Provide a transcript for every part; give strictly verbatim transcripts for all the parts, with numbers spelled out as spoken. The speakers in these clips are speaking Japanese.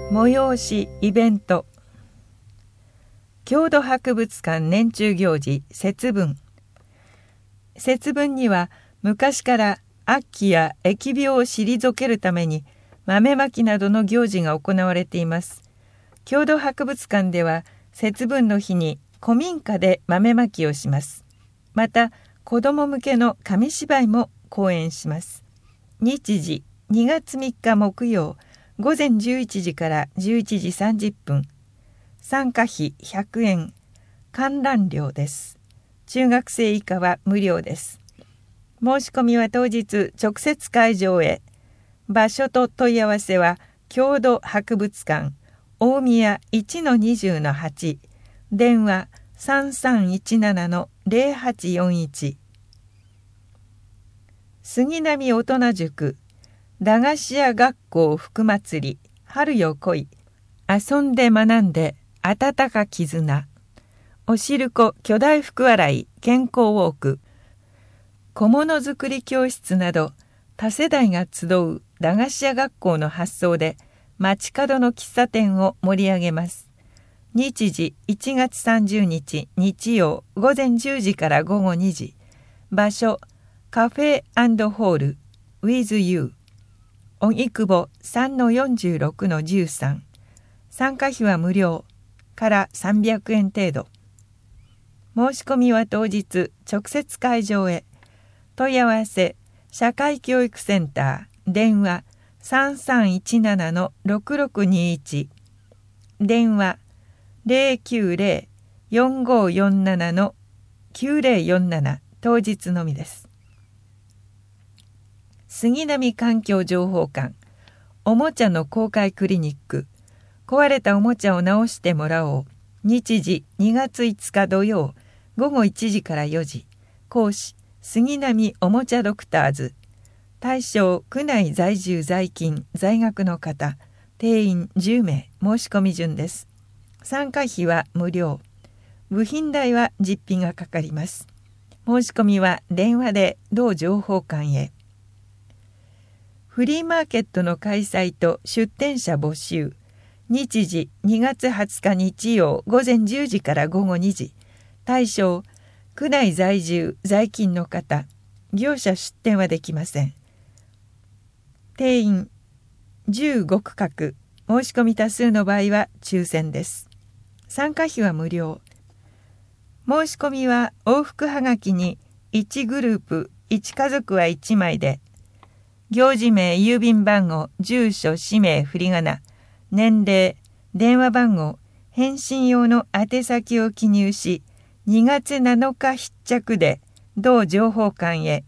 催しイベント。郷土博物館年中行事節分。節分には昔から悪鬼や疫病を退けるために豆まきなどの行事が行われています。郷土博物館では節分の日に古民家で豆まきをします。また子ども向けの紙芝居も講演します。日時にがつみっか木曜午前じゅういちじからじゅういちじさんじゅっぷん。参加費ひゃくえん、観覧料です。中学生以下は無料です。申し込みは当日直接会場へ。場所と問い合わせは郷土博物館大宮 いちのにじゅうのはち、電話 さんさんいちななのゼロはちよんいち。杉並大人塾駄菓子屋学校福祭り春よ来い、遊んで学んで温か絆、おしるこ巨大福洗い健康ウォーク、小物づくり教室など多世代が集う駄菓子屋学校の発想で街角の喫茶店を盛り上げます。日時いちがつさんじゅうにち日曜午前じゅうじから午後にじ。場所カフェ&ホール with you、荻窪 さんのよんじゅうろくのじゅうさん。参加費は無料からさんびゃくえん程度。申し込みは当日直接会場へ。問い合わせ社会教育センター電話 さんさんいちななのろくろくにいち、電話 ゼロきゅうゼロ よんごよんななのきゅうゼロよんなな、当日のみです。杉並環境情報館おもちゃの公開クリニック、壊れたおもちゃを直してもらおう。日時にがついつか土曜午後いちじからよじ。講師杉並おもちゃドクターズ。対象区内在住在勤在学の方、定員じゅうめい。申し込み順です。参加費は無料、部品代は実費がかかります。申し込みは電話で同情報館へ。フリーマーケットの開催と出店者募集。日時にがつはつか日曜午前じゅうじから午後にじ。対象区内在住在勤の方、業者出店はできません。定員じゅうごくかく、申し込み多数の場合は抽選です。参加費は無料。申し込みは往復はがきにいちグループいち家族はいちまいで、行事名、郵便番号、住所、氏名、振り仮名、年齢、電話番号、返信用の宛先を記入し、にがつなのか必着で同情報館へ。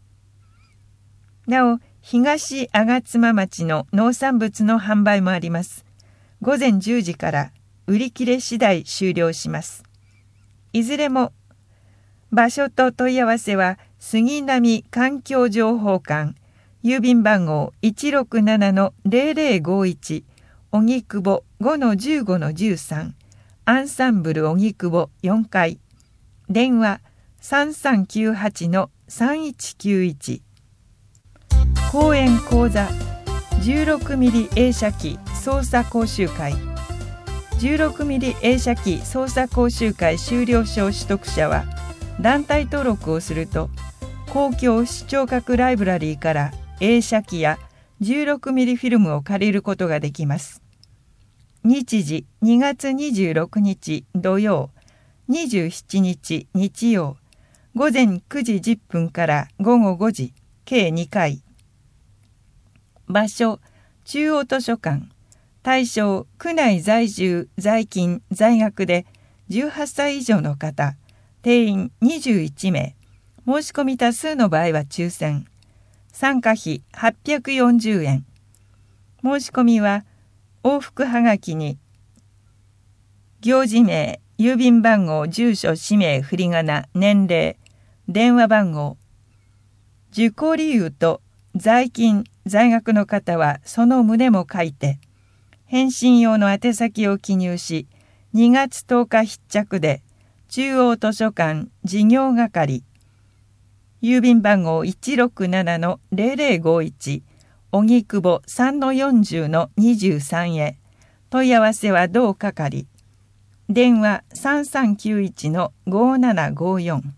なお、東吾妻町の農産物の販売もあります。午前じゅうじから売り切れ次第終了します。いずれも場所と問い合わせは杉並環境情報館、郵便番号 いちろくななのゼロゼロごいち、荻窪 ごのじゅうごのじゅうさん、アンサンブル荻窪よんかい、電話 さんさんきゅうはちのさんいちきゅういち。講演講座 じゅうろくミリ 映写機操作講習会。じゅうろくミリ 映写機操作講習会修了証取得者は団体登録をすると公共視聴覚ライブラリーから映写機や じゅうろくミリ フィルムを借りることができます。日時にがつにじゅうろくにち土曜、にじゅうしちにち日曜、午前くじじゅっぷんから午後ごじ、計にかい。場所中央図書館。対象区内在住在勤在学でじゅうはっさい以上の方、定員にじゅういちめい。申し込み多数の場合は抽選。参加費はっぴゃくよんじゅうえん。申し込みは往復はがきに行事名、郵便番号、住所、氏名、振り仮名、年齢、電話番号、受講理由と在勤在学の方はその旨も書いて、返信用の宛先を記入し、にがつとおか必着で中央図書館事業係、郵便番号 いちろくななのゼロゼロごいち、荻窪 さんのよんじゅうのにじゅうさん へ。 問い合わせは同係。電話 さんさんきゅういちのごななごよん。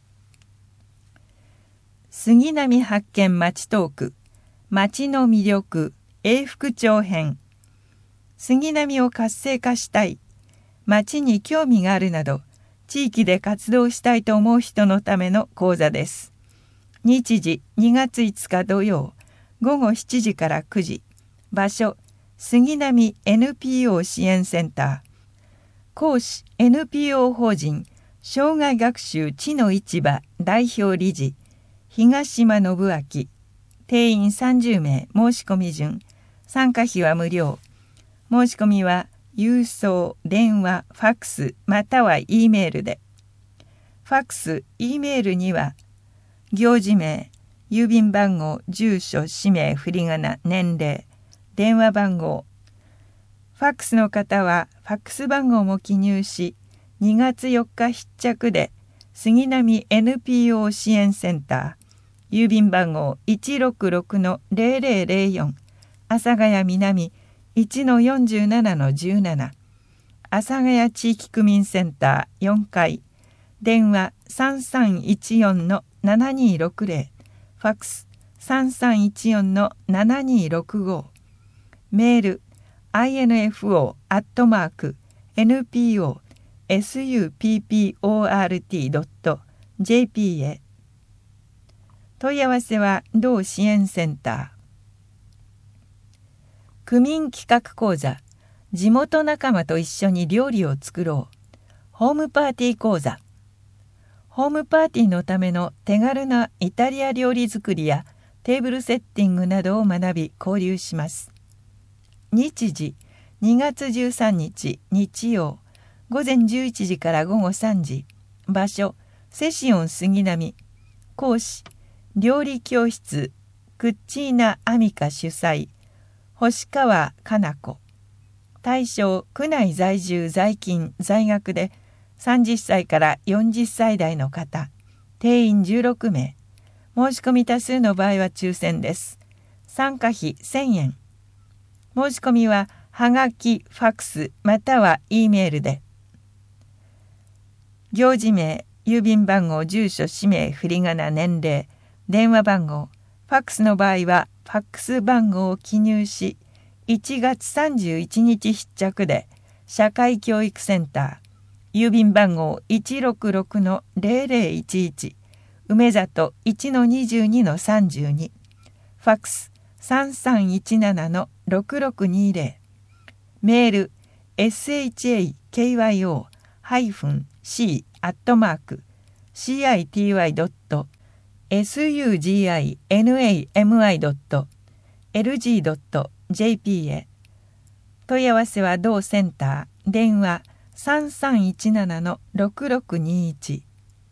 杉並発見まちトーク。町の魅力永福町編。杉並を活性化したい、町に興味があるなど、地域で活動したいと思う人のための講座です。日時にがついつか土曜、ごごしちじからくじ。場所、杉並 エヌピーオー 支援センター。講師 エヌピーオー 法人生涯学習地の市場代表理事東島信明。定員さんじゅうめい。申し込み順。参加費は無料。申し込みは郵送、電話、ファックスまたは E メールで。ファックス、E メールには行事名、郵便番号、住所、氏名、振り仮名、年齢、電話番号。ファックスの方はファックス番号も記入し、にがつよっか必着で杉並 エヌピーオー 支援センター、郵便番号 いちろくろくのゼロゼロゼロよん、阿佐ヶ谷南 いちのよんじゅうななのじゅうなな、阿佐ヶ谷地域区民センターよんかい、電話 さんさんいちよんのななにろくゼロ、ファックス さんさんいちよんのななにろくご、メール アイエヌエフオー アットマーク エヌピーオー エスユーピーピーオーアールティー ドット ジェーピー へ。問い合わせは同支援センター。区民企画講座、地元仲間と一緒に料理を作ろう。ホームパーティー講座。ホームパーティーのための手軽なイタリア料理作りやテーブルセッティングなどを学び交流します。日時にがつじゅうさんにち日曜、ごぜんじゅういちじからごごさんじ。場所、セシオン杉並。講師、料理教室クッチーナ・アミカ主催、星川かな子。対象、区内在住在勤在学でさんじゅっさいからよんじゅっさい代の方。定員じゅうろくめい。申し込み多数の場合は抽選です。参加費せんえん。申し込みははがき、ファックスまたは E メールで。行事名、郵便番号、住所、氏名、振り仮名、年齢、電話番号。ファックスの場合はファックス番号を記入し、いちがつさんじゅういちにち必着で社会教育センター、郵便番号 いちろくろくのゼロゼロいちいち、梅里 いちのにじゅうにのさんじゅうに、ファックスさんさんいちななのろくろくにゼロ、メール エスエイチエーケーワイオー シー アットマーク シーアイティーワイ ドット エスユージーアイエヌエーエムアイ ドット エルジー ドット ジェーピー へ。問い合わせは同センター、電話 さんさんいちななのろくろくにいち。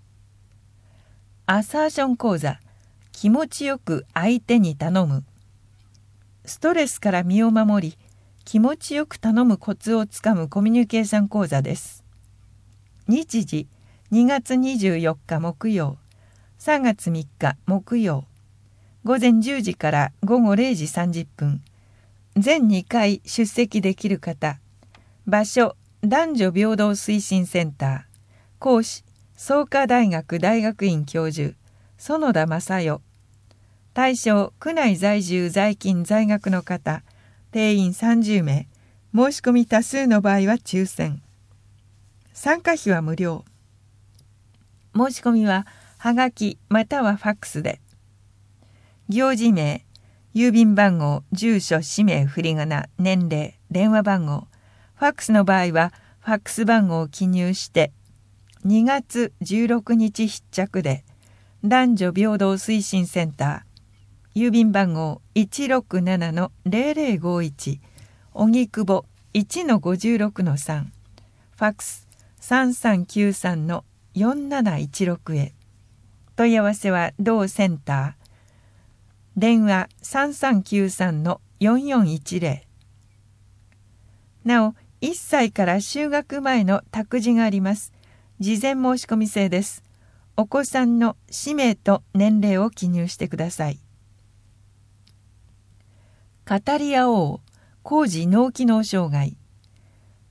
アサーション講座、気持ちよく相手に頼む。ストレスから身を守り、気持ちよく頼むコツをつかむコミュニケーション講座です。日時にがつにじゅうよっか木曜、さんがつみっか木曜、ごぜんじゅうじからごごれいじさんじゅっぷん。全にかい出席できる方。場所、男女平等推進センター。講師、創価大学大学院教授、園田正代。対象、区内在住在勤在学の方。定員さんじゅうめい。申し込み多数の場合は抽選。参加費は無料。申し込みははがきまたはファックスで。行事名、郵便番号、住所、氏名、振り仮名、年齢、電話番号。ファックスの場合はファックス番号を記入してにがつじゅうろくにち必着で男女平等推進センター、郵便番号 いちろくななのゼロゼロごいち、荻窪 いちのごじゅうろくのさん、ファックスさんさんきゅうさんのよんなないちろくへ。問い合わせは同センター、電話 さんさんきゅうさんのよんよんいちゼロ。なお、いっさいから就学前の託児があります。事前申し込み制です。お子さんの氏名と年齢を記入してください。語り合おう、高次脳機能障害。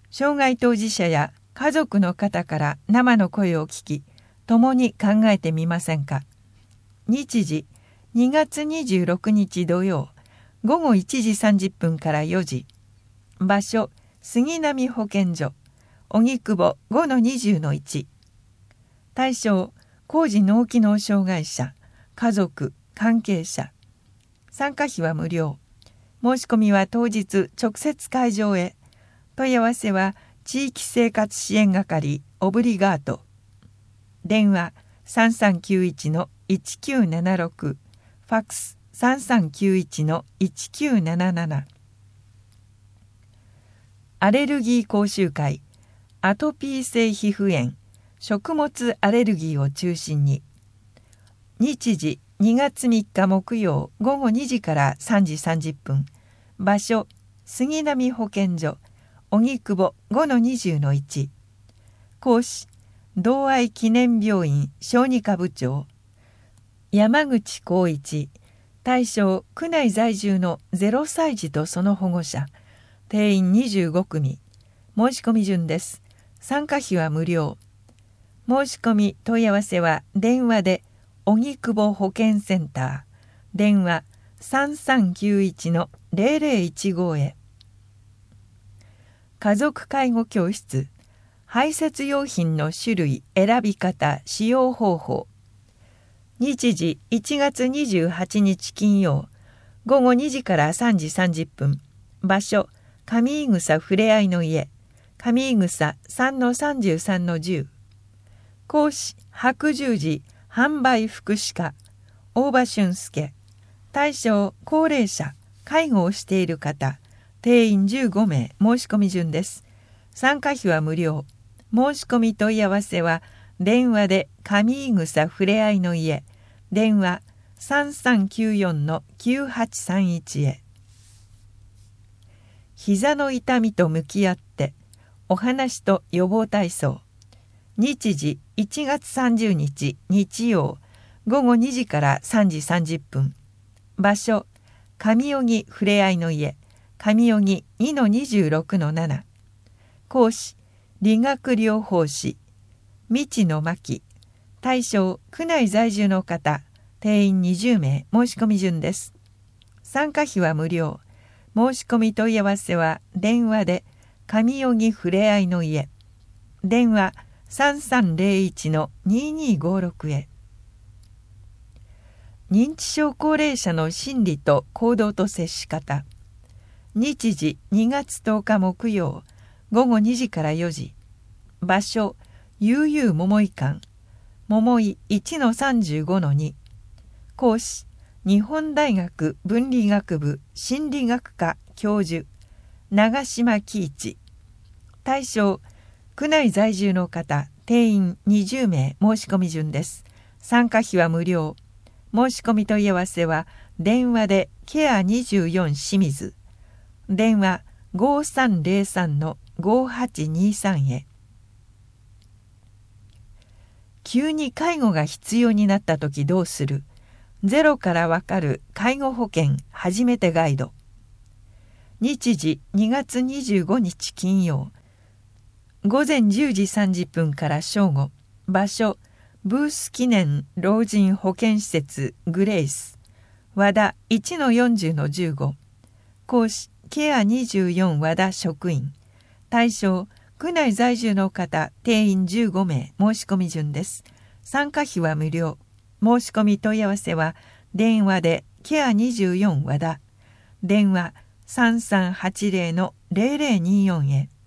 障害当事者や家族の方から生の声を聞き、共に考えてみませんか。日時にがつにじゅうろくにち土曜、ごごいちじさんじゅっぷんからよじ。場所、杉並保健所、荻窪 ごのにじゅうのいち。対象、高次脳機能障害者、家族、関係者。参加費は無料。申し込みは当日直接会場へ。問い合わせは地域生活支援係オブリガート。電話 さんさんきゅういちのいちきゅうななろく、ファックス さんさんきゅういちのいちきゅうなななな。アレルギー講習会、アトピー性皮膚炎、食物アレルギーを中心に。日時にがつみっか木曜ごごにじからさんじさんじゅっぷん。場所、杉並保健所、荻窪 ごのにじゅうのいち。講師、同愛記念病院小児科部長山口浩一。対象、区内在住のゼロさい児とその保護者。定員にじゅうごくみ。申し込み順です。参加費は無料。申し込み問い合わせは電話で荻窪保健センター、電話 さんさんきゅういちのゼロゼロいちご へ。家族介護教室、排泄用品の種類、選び方、使用方法。日時いちがつにじゅうはちにち金曜、ごごにじからさんじさんじゅっぷん。場所、上井草ふれあいの家、上井草 さんのさんじゅうさんのじゅう。講師、白十字販売福祉課大場俊介。対象、高齢者、介護をしている方。定員じゅうごめい。申し込み順です。参加費は無料。申し込み問い合わせは電話で上井草ふれあいの家、電話 さんさんきゅうよんのきゅうはちさんいち へ。膝の痛みと向き合ってお話と予防体操。日時いちがつさんじゅうにち日曜ごごにじからさんじさんじゅっぷん。場所、上荻ふれあいの家、上荻 にのにじゅうろくのなな。講師、理学療法士道野真希。対象、区内在住の方。定員にじゅうめい。申し込み順です。参加費は無料。申し込み問い合わせは電話で上荻ふれあいの家、電話 さんさんゼロいちのににごろく へ。認知症高齢者の心理と行動と接し方。日時にがつとおか木曜ごごにじからよじ。場所、悠々桃井館、桃井 いちのさんじゅうごのに。講師、日本大学文理学部心理学科教授長島喜一。対象、区内在住の方。定員にじゅうめい。申し込み順です。参加費は無料。申し込み問い合わせは電話でケアにじゅうよん清水、電話 ごさんゼロさんのごはちにさん へ。急に介護が必要になったときどうする？ゼロからわかる介護保険初めてガイド。日時にがつにじゅうごにち金曜、ごぜんじゅうじさんじゅっぷんから正午。場所、ブース記念老人保健施設グレイス、和田 いちのよんじゅうのじゅうご。講師、ケアにじゅうよん和田職員。対象、区内在住の方。定員じゅうごめい。申し込み順です。参加費は無料。申し込み問い合わせは電話でケアにじゅうよん和田、電話 さんさんはちゼロのゼロゼロによん へ。